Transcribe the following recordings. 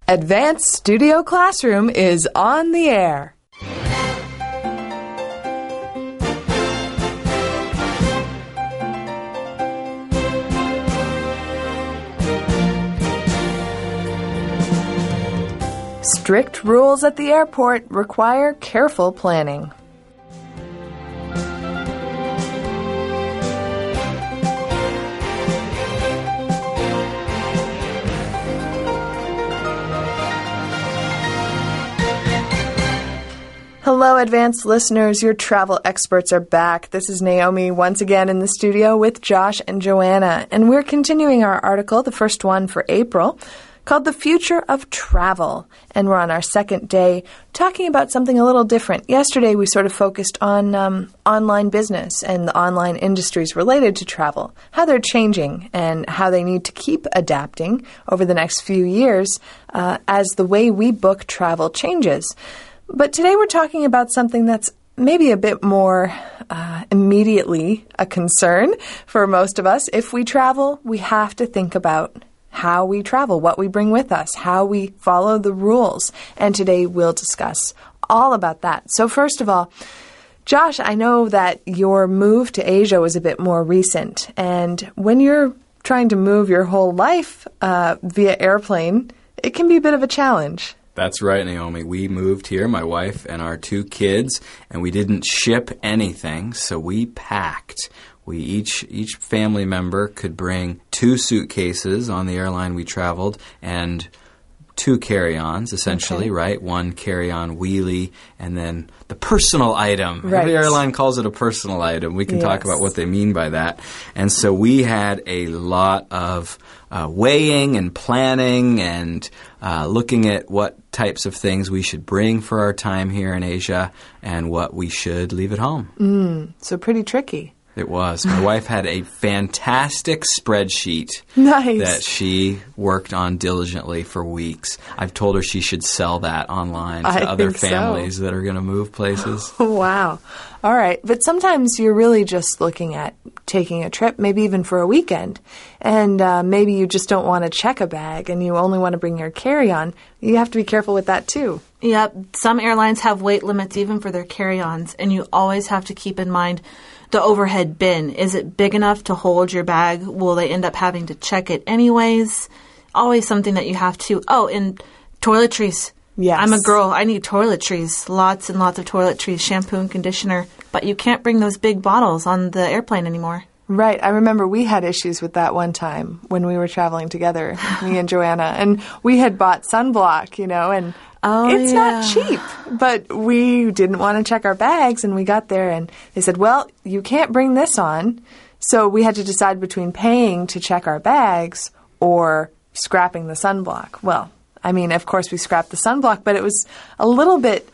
Advanced Studio Classroom is on the air. Strict rules at the airport require careful planning. Hello, advanced listeners. Your travel experts are back. This is Naomi once again in the studio with Josh and Joanna, and we're continuing our article, the first one for April, called The Future of Travel. And we're on our second day talking about something a little different. Yesterday, we sort of focused on online business and the online industries related to travel, how they're changing and how they need to keep adapting over the next few years as the way we book travel changes. But today we're talking about something that's maybe a bit more immediately a concern for most of us. If we travel, we have to think about how we travel, what we bring with us, how we follow the rules. And today we'll discuss all about that. So first of all, Josh, I know that your move to Asia was a bit more recent. And when you're trying to move your whole life via airplane, it can be a bit of a challenge. That's right, Naomi. We moved here, my wife and our 2 kids, and we didn't ship anything, so we packed. Each family member could bring 2 suitcases on the airline we traveled and 2 carry-ons, essentially, right? 1 carry-on wheelie, and then the personal item. Right. Every airline calls it a personal item. We can talk about what they mean by that. And so we had a lot of weighing and planning and looking at what types of things we should bring for our time here in Asia and what we should leave at home. So pretty tricky. It was. My wife had a fantastic spreadsheet that she worked on diligently for weeks. I've told her she should sell that online to other families that are going to move places. Wow. All right. But sometimes you're really just looking at taking a trip, maybe even for a weekend, and maybe you just don't want to check a bag and you only want to bring your carry-on. You have to be careful with that too. Yep. Some airlines have weight limits even for their carry-ons, and you always have to keep in mind the overhead bin. Is it big enough to hold your bag? Will they end up having to check it anyways? Always something that you have to... Oh, and toiletries. Yes. I'm a girl. I need toiletries. Lots and lots of toiletries, shampoo and conditioner. But you can't bring those big bottles on the airplane anymore. Right. I remember we had issues with that one time when we were traveling together, me and Joanna. And we had bought sunblock, and... It's not cheap, but we didn't want to check our bags, and we got there, and they said, well, you can't bring this on. So we had to decide between paying to check our bags or scrapping the sunblock. Well, I mean, of course, we scrapped the sunblock, but it was a little bit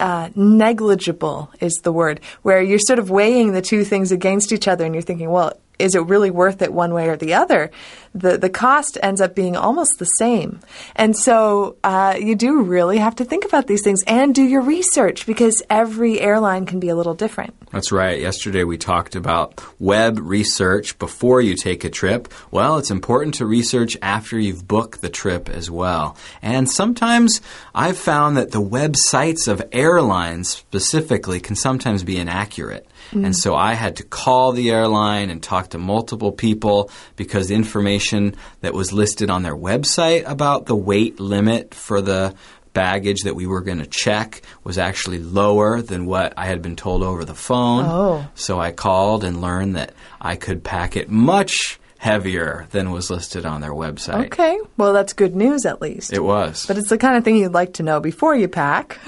negligible is the word, where you're sort of weighing the 2 things against each other, and you're thinking, well, is it really worth it one way or the other? The cost ends up being almost the same. And so you do really have to think about these things and do your research because every airline can be a little different. That's right. Yesterday we talked about web research before you take a trip. Well, it's important to research after you've booked the trip as well. And sometimes I've found that the websites of airlines specifically can sometimes be inaccurate. And so I had to call the airline and talk to multiple people because the information that was listed on their website about the weight limit for the baggage that we were going to check was actually lower than what I had been told over the phone. Oh. So I called and learned that I could pack it much heavier than was listed on their website. Okay. Well, that's good news at least. It was. But it's the kind of thing you'd like to know before you pack.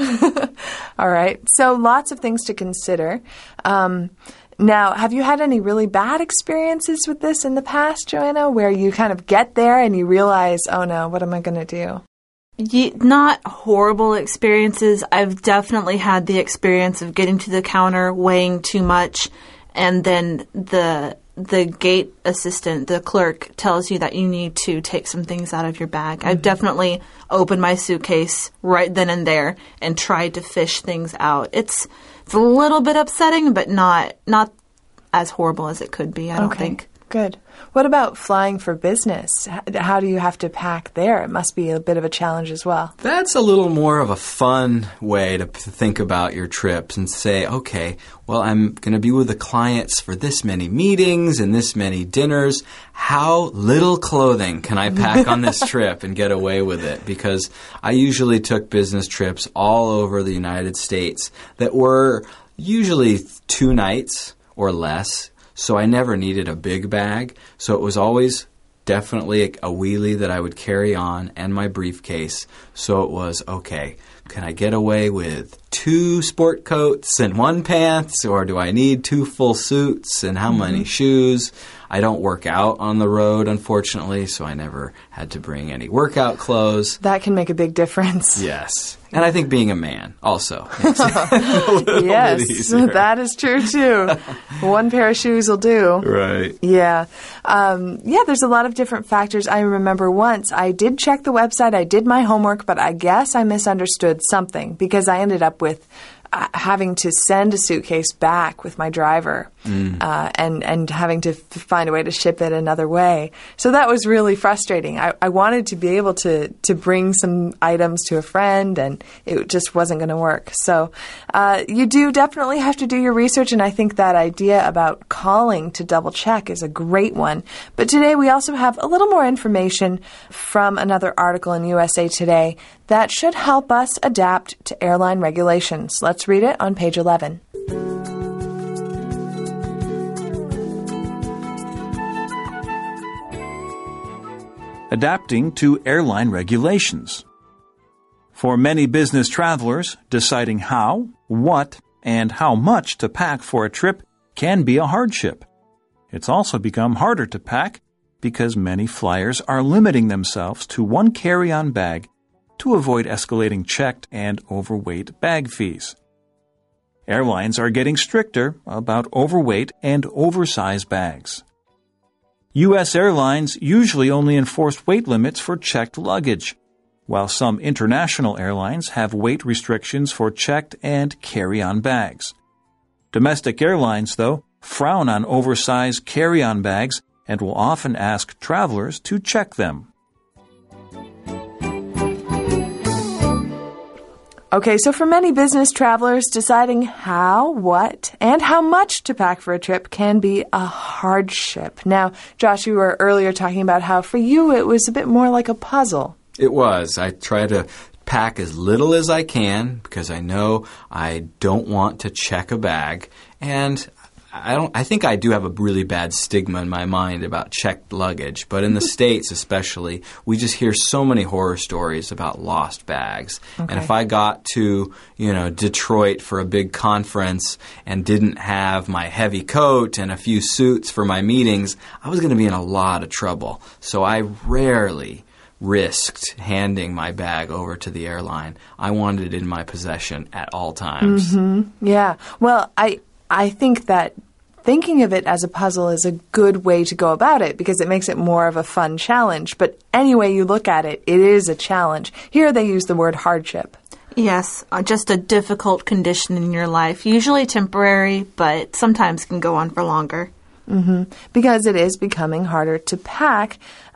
All right. So lots of things to consider. Now, have you had any really bad experiences with this in the past, Joanna, where you kind of get there and you realize, oh no, what am I going to do? Not horrible experiences. I've definitely had the experience of getting to the counter, weighing too much, and then the gate assistant, the clerk, tells you that you need to take some things out of your bag. Mm-hmm. I've definitely opened my suitcase right then and there and tried to fish things out. It's a little bit upsetting, but not as horrible as it could be, I don't think. Good. What about flying for business? How do you have to pack there? It must be a bit of a challenge as well. That's a little more of a fun way to think about your trips and say, okay, well, I'm going to be with the clients for this many meetings and this many dinners. How little clothing can I pack on this trip and get away with it? Because I usually took business trips all over the United States that were usually 2 nights or less. So I never needed a big bag. So it was always definitely a wheelie that I would carry on and my briefcase. So it was, okay, can I get away with 2 sport coats and 1 pants? Or do I need 2 full suits and how many shoes? I don't work out on the road, unfortunately, so I never had to bring any workout clothes. That can make a big difference. Yes. And I think being a man also makes it a little bit easier. That is true, too. 1 pair of shoes will do. Right. Yeah. There's a lot of different factors. I remember once I did check the website, I did my homework, but I guess I misunderstood something because I ended up with having to send a suitcase back with my driver and having to find a way to ship it another way. So that was really frustrating. I wanted to be able to bring some items to a friend, and it just wasn't going to work. So you do definitely have to do your research, and I think that idea about calling to double check is a great one. But today we also have a little more information from another article in USA Today that should help us adapt to airline regulations. Let's read it on page 11. Adapting to airline regulations. For many business travelers, deciding how, what, and how much to pack for a trip can be a hardship. It's also become harder to pack because many flyers are limiting themselves to 1 carry-on bag to avoid escalating checked and overweight bag fees. Airlines are getting stricter about overweight and oversized bags. U.S. airlines usually only enforce weight limits for checked luggage, while some international airlines have weight restrictions for checked and carry-on bags. Domestic airlines, though, frown on oversized carry-on bags and will often ask travelers to check them. Okay, so for many business travelers, deciding how, what, and how much to pack for a trip can be a hardship. Now, Josh, you were earlier talking about how for you it was a bit more like a puzzle. It was. I try to pack as little as I can because I know I don't want to check a bag, and I think I do have a really bad stigma in my mind about checked luggage, but in the States especially, we just hear so many horror stories about lost bags. Okay. And if I got to, Detroit for a big conference and didn't have my heavy coat and a few suits for my meetings, I was going to be in a lot of trouble. So I rarely risked handing my bag over to the airline. I wanted it in my possession at all times. Mm-hmm. Yeah. Well, I think that thinking of it as a puzzle is a good way to go about it because it makes it more of a fun challenge. But any way you look at it, it is a challenge. Here they use the word hardship. Yes, just a difficult condition in your life, usually temporary, but sometimes can go on for longer. Mm-hmm. Because it is becoming harder to pack.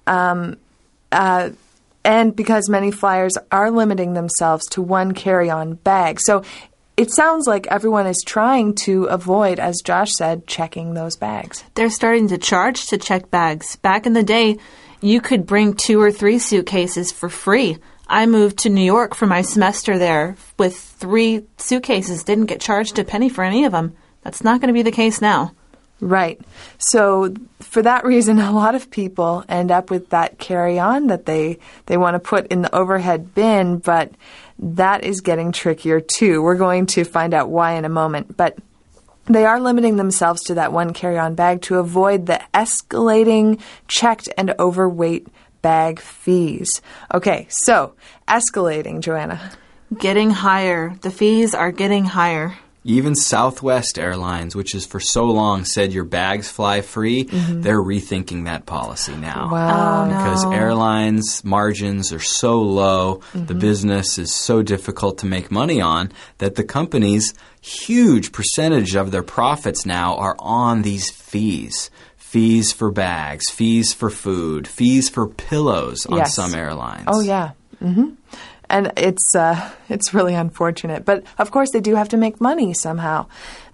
And because many flyers are limiting themselves to 1 carry-on bag. So it sounds like everyone is trying to avoid, as Josh said, checking those bags. They're starting to charge to check bags. Back in the day, you could bring 2 or 3 suitcases for free. I moved to New York for my semester there with 3 suitcases. Didn't get charged a penny for any of them. That's not going to be the case now. Right. So for that reason, a lot of people end up with that carry-on that they want to put in the overhead bin, but that is getting trickier too. We're going to find out why in a moment, but they are limiting themselves to that 1 carry-on bag to avoid the escalating checked and overweight bag fees. Okay, so escalating, Joanna. Getting higher. The fees are getting higher. Even Southwest Airlines, which has for so long said your bags fly free, they're rethinking that policy now. Wow. Because airlines' margins are so low, the business is so difficult to make money on, that the companies, huge percentage of their profits now are on these fees. fees for bags, fees for food, fees for pillows on some airlines. Oh, yeah. And it's really unfortunate. But, of course, they do have to make money somehow.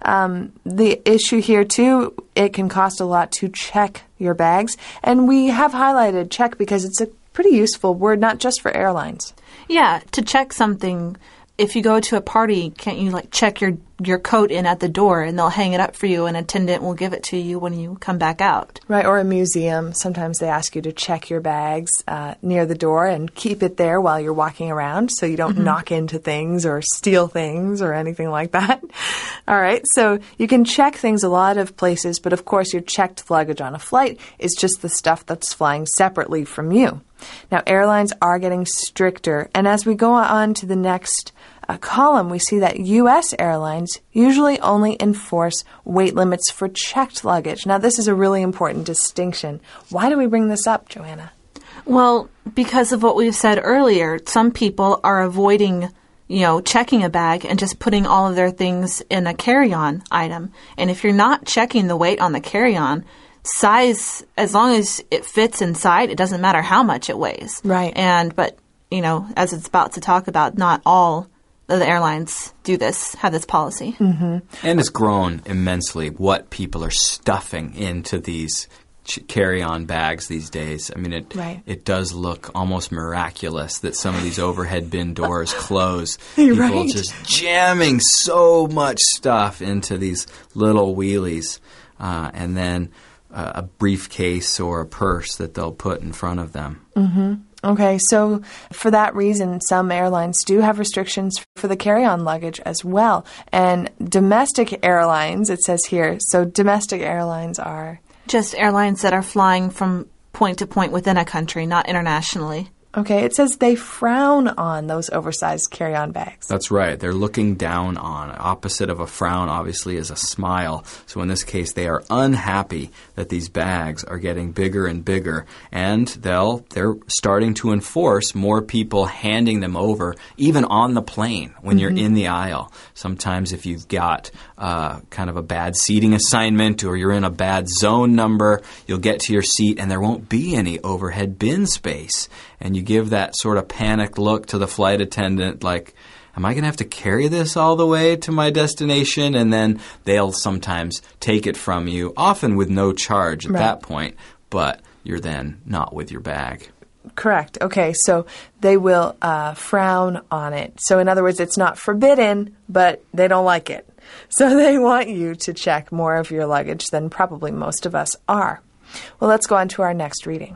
The issue here, too, it can cost a lot to check your bags. And we have highlighted check because it's a pretty useful word, not just for airlines. Yeah, to check something. If you go to a party, can't you check your coat in at the door and they'll hang it up for you and an attendant will give it to you when you come back out? Right, or a museum. Sometimes they ask you to check your bags near the door and keep it there while you're walking around so you don't knock into things or steal things or anything like that. All right, so you can check things a lot of places, but of course your checked luggage on a flight is just the stuff that's flying separately from you. Now, airlines are getting stricter, and as we go on to the next column, we see that U.S. airlines usually only enforce weight limits for checked luggage. Now, this is a really important distinction. Why do we bring this up, Joanna? Well, because of what we've said earlier, some people are avoiding, checking a bag and just putting all of their things in a carry-on item. And if you're not checking the weight on the carry-on, size, as long as it fits inside, it doesn't matter how much it weighs. Right. But as it's about to talk about, not all of the airlines have this policy. And it's grown immensely what people are stuffing into these carry-on bags these days. I mean, it does look almost miraculous that some of these overhead bin doors close. People just jamming so much stuff into these little wheelies, and then a briefcase or a purse that they'll put in front of them. Okay, so for that reason, some airlines do have restrictions for the carry-on luggage as well. And domestic airlines, it says here, so domestic airlines are? Just airlines that are flying from point to point within a country, not internationally. Okay, it says they frown on those oversized carry-on bags. That's right. They're looking down on. Opposite of a frown, obviously, is a smile. So in this case, they are unhappy that these bags are getting bigger and bigger, and they're starting to enforce more people handing them over, even on the plane when you're in the aisle. Sometimes if you've got kind of a bad seating assignment or you're in a bad zone number, you'll get to your seat and there won't be any overhead bin space. And you give that sort of panicked look to the flight attendant like, am I going to have to carry this all the way to my destination? And then they'll sometimes take it from you, often with no charge at that point, but you're then not with your bag. Correct. Okay, so they will frown on it. So in other words, it's not forbidden, but they don't like it. So they want you to check more of your luggage than probably most of us are. Well, let's go on to our next reading.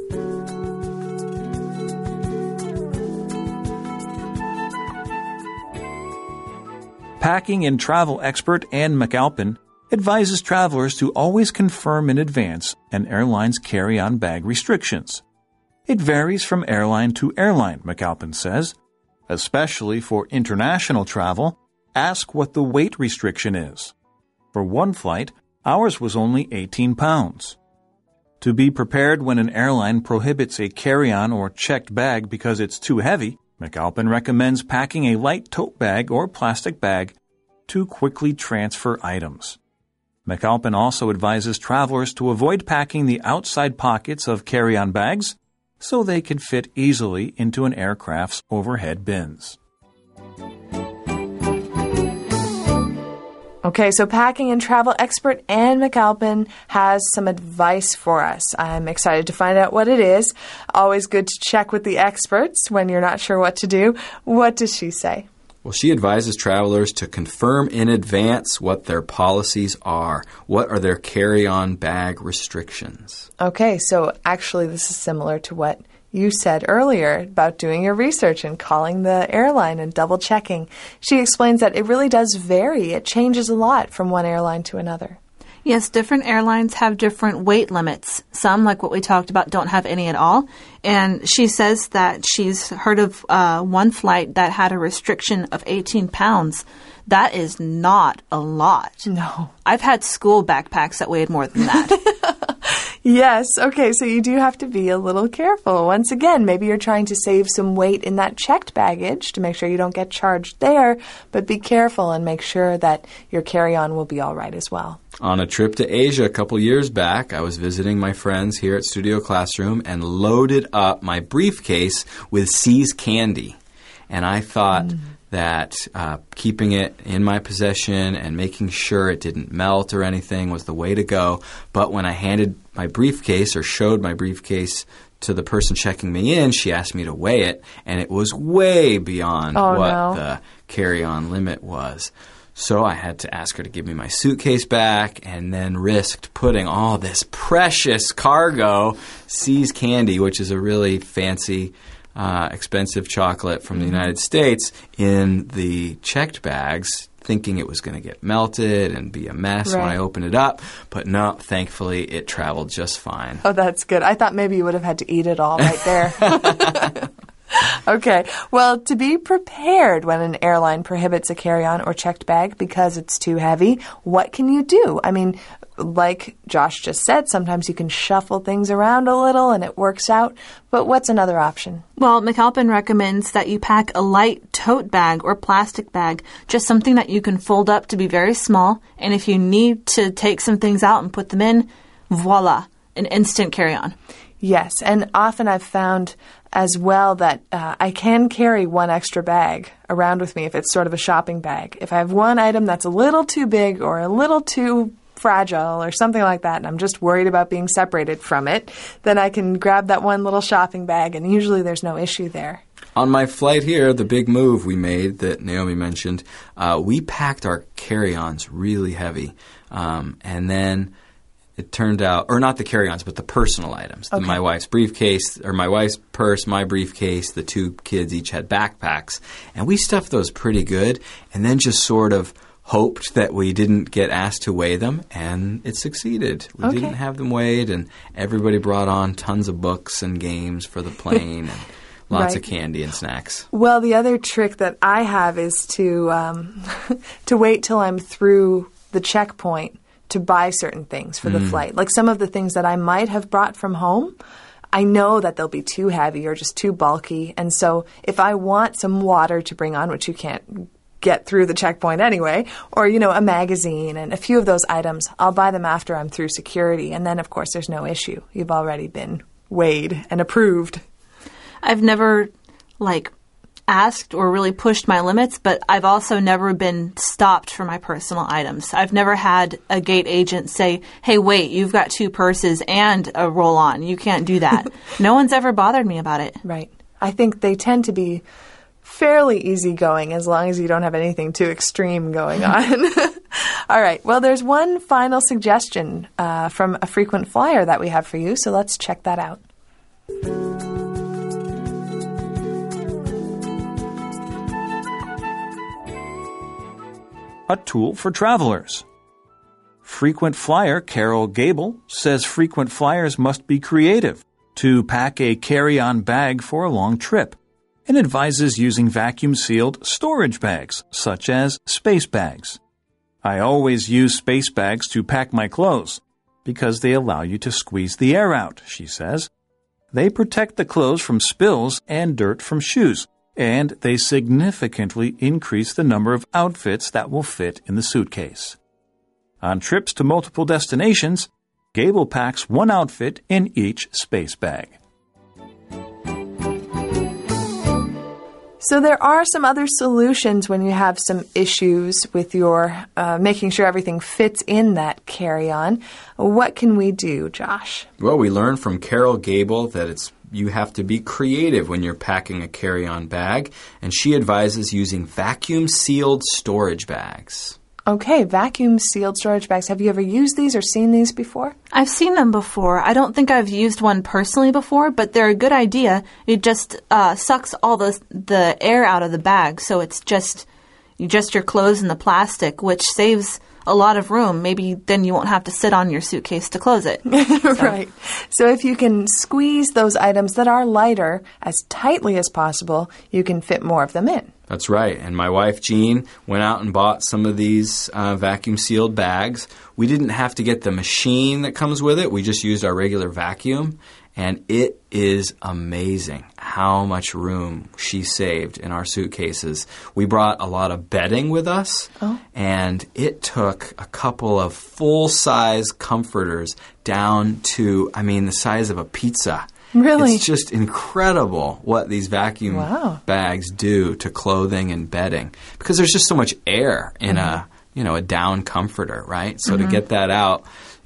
Packing and travel expert Anne McAlpin advises travelers to always confirm in advance an airline's carry-on bag restrictions. It varies from airline to airline, McAlpin says. Especially for international travel, ask what the weight restriction is. For one flight, ours was only 18 pounds. To be prepared when an airline prohibits a carry-on or checked bag because it's too heavy, McAlpin recommends packing a light tote bag or plastic bag to quickly transfer items. McAlpin also advises travelers to avoid packing the outside pockets of carry-on bags so they can fit easily into an aircraft's overhead bins. Okay, so packing and travel expert Anne McAlpin has some advice for us. I'm excited to find out what it is. Always good to check with the experts when you're not sure what to do. What does she say? Well, she advises travelers to confirm in advance what their policies are. What are their carry-on bag restrictions? Okay, so actually this is similar to what you said earlier about doing your research and calling the airline and double-checking. She explains that it really does vary. It changes a lot from one airline to another. Yes, different airlines have different weight limits. Some, like what we talked about, don't have any at all. And she says that she's heard of one flight that had a restriction of 18 pounds. That is not a lot. No. I've had school backpacks that weighed more than that. Yes. Okay, so you do have to be a little careful. Once again, maybe you're trying to save some weight in that checked baggage to make sure you don't get charged there, but be careful and make sure that your carry-on will be all right as well. On a trip to Asia a couple years back, I was visiting my friends here at Studio Classroom and loaded up my briefcase with See's candy. And I thought that keeping it in my possession and making sure it didn't melt or anything was the way to go. But when I handed my briefcase or showed my briefcase to the person checking me in, she asked me to weigh it, and it was way beyond the carry-on limit was. So I had to ask her to give me my suitcase back and then risked putting all this precious cargo, See's candy, which is a really fancy expensive chocolate from the United States, in the checked bags, thinking it was going to get melted and be a mess when I opened it up. But no, thankfully, it traveled just fine. Oh, that's good. I thought maybe you would have had to eat it all right there. Okay. Well, to be prepared when an airline prohibits a carry-on or checked bag because it's too heavy, what can you do? I mean, like Josh just said, sometimes you can shuffle things around a little and it works out. But what's another option? Well, McAlpin recommends that you pack a light tote bag or plastic bag, just something that you can fold up to be very small. And if you need to take some things out and put them in, voila, an instant carry-on. Yes, and often I've found as well that I can carry one extra bag around with me if it's sort of a shopping bag. If I have one item that's a little too big or a little too fragile or something like that, and I'm just worried about being separated from it, then I can grab that one little shopping bag, and usually there's no issue there. On my flight here, the big move we made that Naomi mentioned, we packed our carry-ons really heavy, and then it turned out, or not the carry-ons, but the personal items. Okay. My wife's briefcase, or my wife's purse, my briefcase, the two kids each had backpacks. And we stuffed those pretty good and then just sort of hoped that we didn't get asked to weigh them, and it succeeded. We didn't have them weighed, and everybody brought on tons of books and games for the plane and lots of candy and snacks. Well, the other trick that I have is to to wait till I'm through the checkpoint to buy certain things for the flight. Like some of the things that I might have brought from home, I know that they'll be too heavy or just too bulky. And so if I want some water to bring on, which you can't get through the checkpoint anyway, or, you know, a magazine and a few of those items, I'll buy them after I'm through security. And then, of course, there's no issue. You've already been weighed and approved. I've never, asked or really pushed my limits, but I've also never been stopped for my personal items. I've never had a gate agent say, hey, wait, you've got 2 purses and a roll-on. You can't do that. No one's ever bothered me about it. Right. I think they tend to be fairly easygoing as long as you don't have anything too extreme going on. All right. Well, there's one final suggestion from a frequent flyer that we have for you, so let's check that out. A tool for travelers. Frequent flyer Carol Gable says frequent flyers must be creative to pack a carry-on bag for a long trip, and advises using vacuum-sealed storage bags, such as space bags. I always use space bags to pack my clothes because they allow you to squeeze the air out, she says. They protect the clothes from spills and dirt from shoes, and they significantly increase the number of outfits that will fit in the suitcase. On trips to multiple destinations, Gable packs one outfit in each space bag. So there are some other solutions when you have some issues with your making sure everything fits in that carry-on. What can we do, Josh? Well, we learned from Carol Gable that you have to be creative when you're packing a carry-on bag, and she advises using vacuum-sealed storage bags. Okay, vacuum-sealed storage bags. Have you ever used these or seen these before? I've seen them before. I don't think I've used one personally before, but they're a good idea. It just sucks all the air out of the bag, so it's just your clothes and the plastic, which saves a a lot of room. Maybe then you won't have to sit on your suitcase to close it. Right. So if you can squeeze those items that are lighter as tightly as possible, you can fit more of them in. That's right. And my wife, Jean, went out and bought some of these vacuum-sealed bags. We didn't have to get the machine that comes with it. We just used our regular vacuum. And it is amazing how much room she saved in our suitcases. We brought a lot of bedding with us, and it took a couple of full-size comforters down to, the size of a pizza. Really? It's just incredible what these vacuum bags do to clothing and bedding, because there's just so much air in a down comforter, right? So to get that out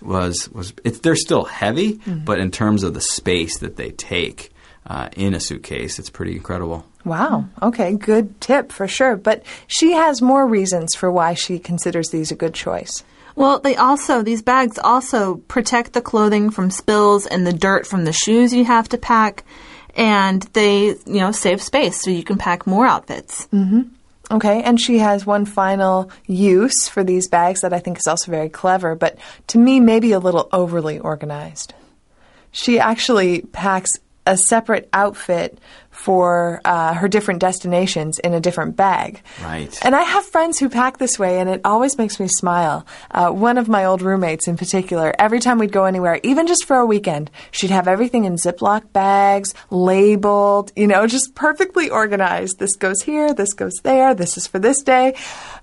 they're still heavy, but in terms of the space that they take in a suitcase, it's pretty incredible. Wow. Okay, good tip for sure. But she has more reasons for why she considers these a good choice. Well, these bags also protect the clothing from spills and the dirt from the shoes you have to pack, and they, save space so you can pack more outfits. Mm-hmm. Okay, and she has one final use for these bags that I think is also very clever, but to me maybe a little overly organized. She actually packs a separate outfit for her different destinations in a different bag. Right. And I have friends who pack this way, and it always makes me smile. One of my old roommates in particular, every time we'd go anywhere, even just for a weekend, she'd have everything in Ziploc bags, labeled, just perfectly organized. This goes here, this goes there, this is for this day.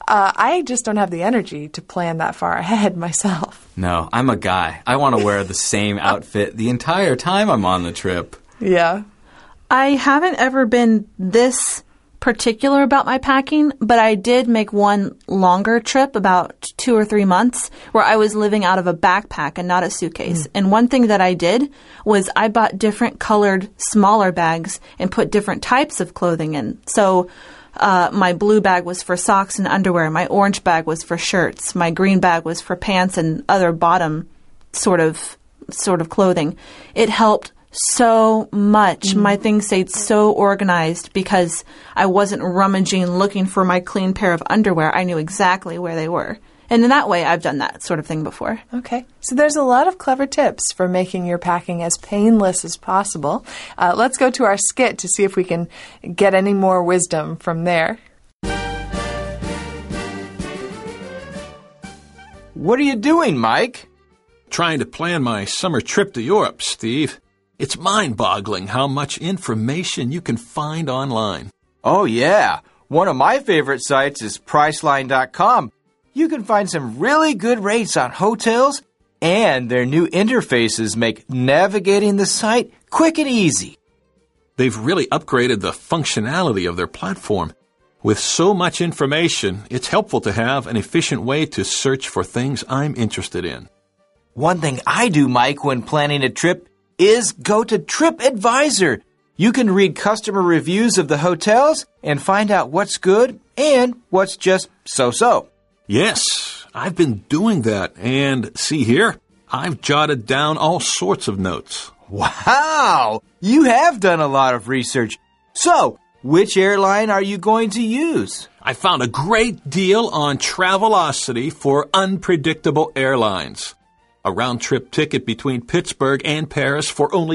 I just don't have the energy to plan that far ahead myself. No, I'm a guy. I want to wear the same outfit the entire time I'm on the trip. Yeah. I haven't ever been this particular about my packing, but I did make one longer trip, about 2 or 3 months, where I was living out of a backpack and not a suitcase. And one thing that I did was I bought different colored, smaller bags and put different types of clothing in. So my blue bag was for socks and underwear. My orange bag was for shirts. My green bag was for pants and other bottom sort of clothing. It helped so much. My things stayed so organized because I wasn't rummaging looking for my clean pair of underwear. I knew exactly where they were. And in that way, I've done that sort of thing before. Okay. So there's a lot of clever tips for making your packing as painless as possible. Let's go to our skit to see if we can get any more wisdom from there. What are you doing, Mike? Trying to plan my summer trip to Europe, Steve. It's mind-boggling how much information you can find online. Oh, yeah. One of my favorite sites is Priceline.com. You can find some really good rates on hotels, and their new interfaces make navigating the site quick and easy. They've really upgraded the functionality of their platform. With so much information, it's helpful to have an efficient way to search for things I'm interested in. One thing I do, Mike, when planning a trip is go to TripAdvisor. You can read customer reviews of the hotels and find out what's good and what's just so-so. Yes, I've been doing that. And see here, I've jotted down all sorts of notes. Wow! You have done a lot of research. So, which airline are you going to use? I found a great deal on Travelocity for unpredictable airlines. A round-trip ticket between Pittsburgh and Paris for only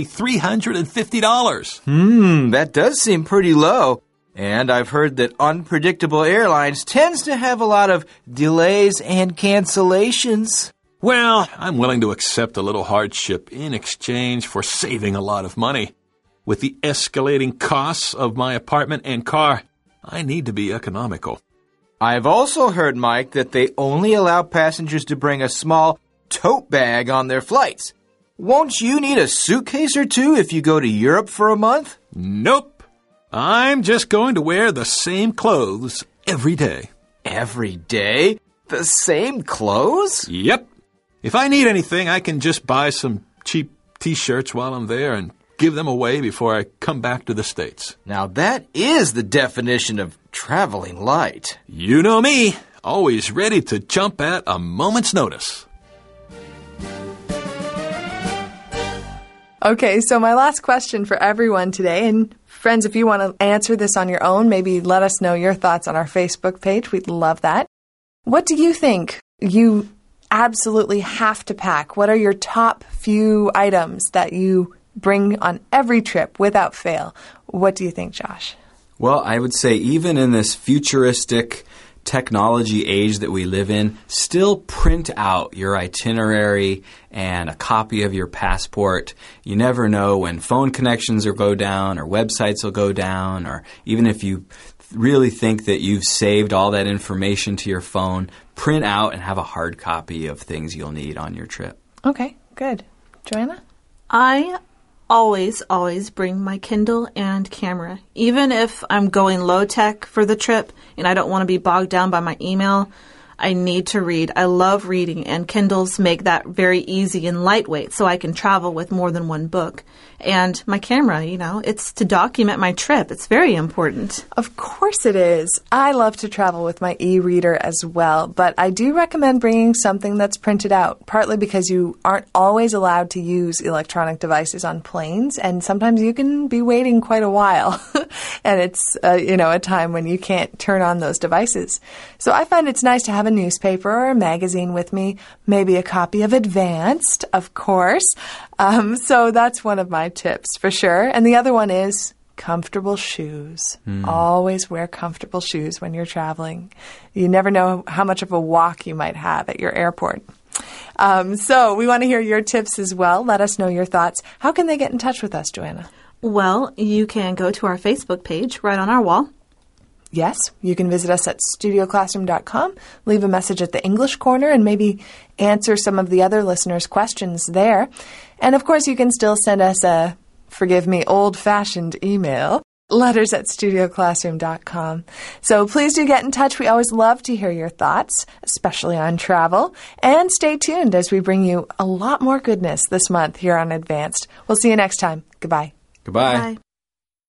$350. That does seem pretty low. And I've heard that unpredictable airlines tends to have a lot of delays and cancellations. Well, I'm willing to accept a little hardship in exchange for saving a lot of money. With the escalating costs of my apartment and car, I need to be economical. I've also heard, Mike, that they only allow passengers to bring a small tote bag on their flights. Won't you need a suitcase or two if you go to Europe for a month? Nope. I'm just going to wear the same clothes every day. Every day? The same clothes? Yep. If I need anything, I can just buy some cheap T-shirts while I'm there and give them away before I come back to the States. Now that is the definition of traveling light. You know me, always ready to jump at a moment's notice. Okay, so my last question for everyone today, and friends, if you want to answer this on your own, maybe let us know your thoughts on our Facebook page. We'd love that. What do you think you absolutely have to pack? What are your top few items that you bring on every trip without fail? What do you think, Josh? Well, I would say even in this futuristic technology age that we live in, still print out your itinerary and a copy of your passport. You never know when phone connections will go down or websites will go down, or even if you really think that you've saved all that information to your phone, print out and have a hard copy of things you'll need on your trip. Okay, good. Joanna? I always bring my Kindle and camera. Even if I'm going low tech for the trip and I don't want to be bogged down by my email, I need to read. I love reading, and Kindles make that very easy and lightweight so I can travel with more than one book. And my camera, it's to document my trip. It's very important. Of course it is. I love to travel with my e-reader as well, but I do recommend bringing something that's printed out, partly because you aren't always allowed to use electronic devices on planes, and sometimes you can be waiting quite a while, and it's, a time when you can't turn on those devices. So I find it's nice to have a newspaper or a magazine with me, maybe a copy of Advanced, of course. So that's one of my tips for sure. And the other one is comfortable shoes. Always wear comfortable shoes when you're traveling. You never know how much of a walk you might have at your airport. So we want to hear your tips as well. Let us know your thoughts. How can they get in touch with us, Joanna? Well, you can go to our Facebook page right on our wall. Yes, you can visit us at studioclassroom.com, leave a message at the English Corner, and maybe answer some of the other listeners' questions there. And, of course, you can still send us a, forgive me, old-fashioned email, letters@studioclassroom.com. So please do get in touch. We always love to hear your thoughts, especially on travel. And stay tuned as we bring you a lot more goodness this month here on Advanced. We'll see you next time. Goodbye. Goodbye. Bye.